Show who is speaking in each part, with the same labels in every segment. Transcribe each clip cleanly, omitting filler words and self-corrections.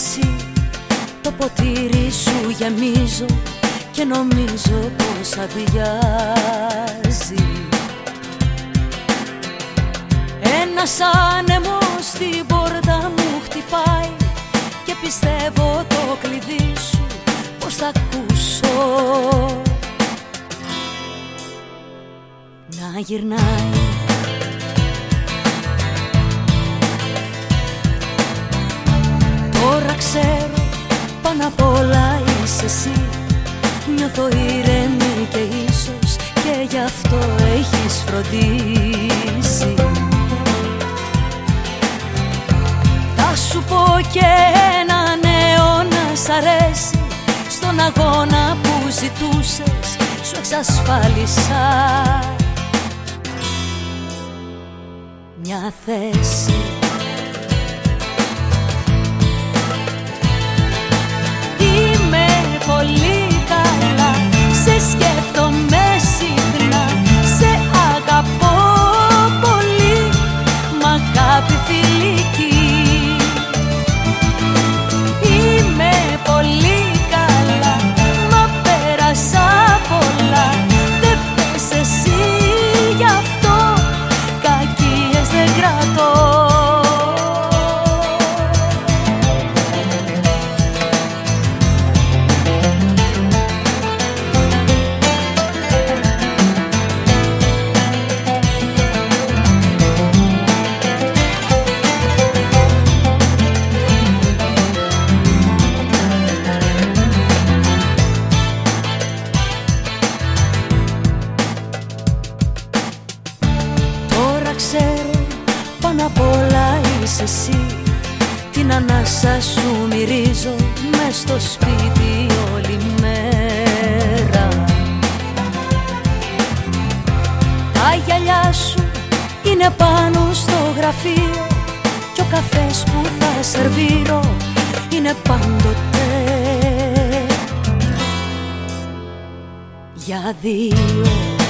Speaker 1: εσύ. Το ποτήρι σου γεμίζω και νομίζω πως αδειάζει. Ένας άνεμος στην πόρτα μου χτυπάει και πιστεύω το κλειδί σου πως θα ακούσω να γυρνάει. Τώρα ξέρω πάνω απ' όλα είσαι εσύ. Νιώθω ήρεμη και ίσως και γι' αυτό έχεις φροντίσει. Θα σου πω και ένα νέο να σ' αρέσει. Στον αγώνα που ζητούσες σου εξασφάλισα μια θέση. Είμαι πολύ καλά, σε σκέφτομαι συχνά, σε αγαπώ πολύ, μ' αγάπη φιλική. Είμαι πολύ καλά, μα πέρασα πολλά, δεν φταίς εσύ γι' αυτό, κακίες δεν κρατώ. Πάνω απ' όλα είσαι εσύ. Την ανάσα σου μυρίζω μες στο σπίτι όλη μέρα. Τα γυαλιά σου είναι πάνω στο γραφείο κι ο καφές που θα σερβίρω είναι πάντοτε για δύο.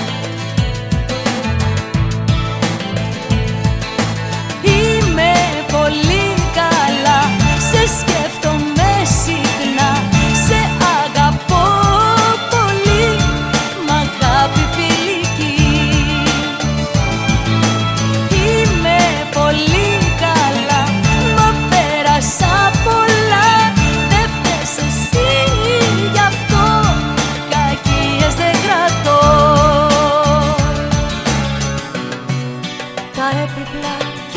Speaker 1: Πολύ καλά, σε σκέφτομαι συχνά, σε αγαπώ πολύ, μ' αγάπη φιλική. Είμαι πολύ καλά, μα πέρασα πολλά, δεν φταίς εσύ γι' αυτό, κακίες δεν κρατώ. Τα έπιπλα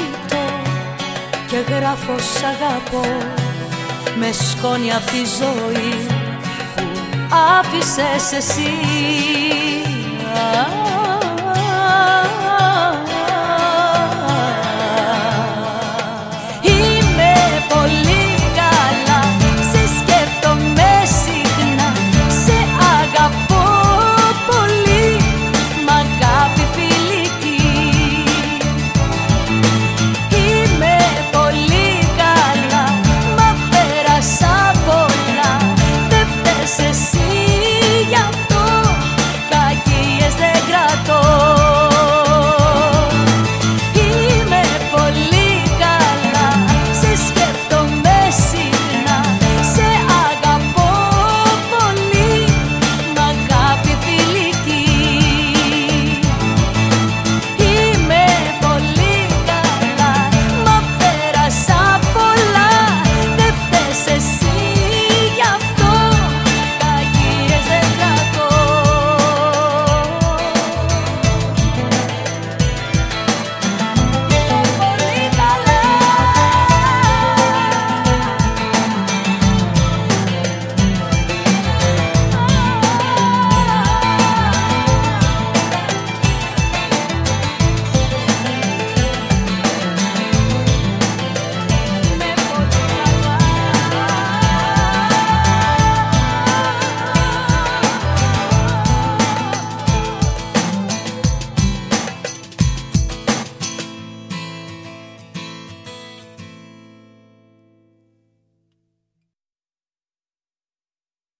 Speaker 1: και γράφω σ' αγαπώ με σκόνη απ' τη ζωή που άφησες εσύ.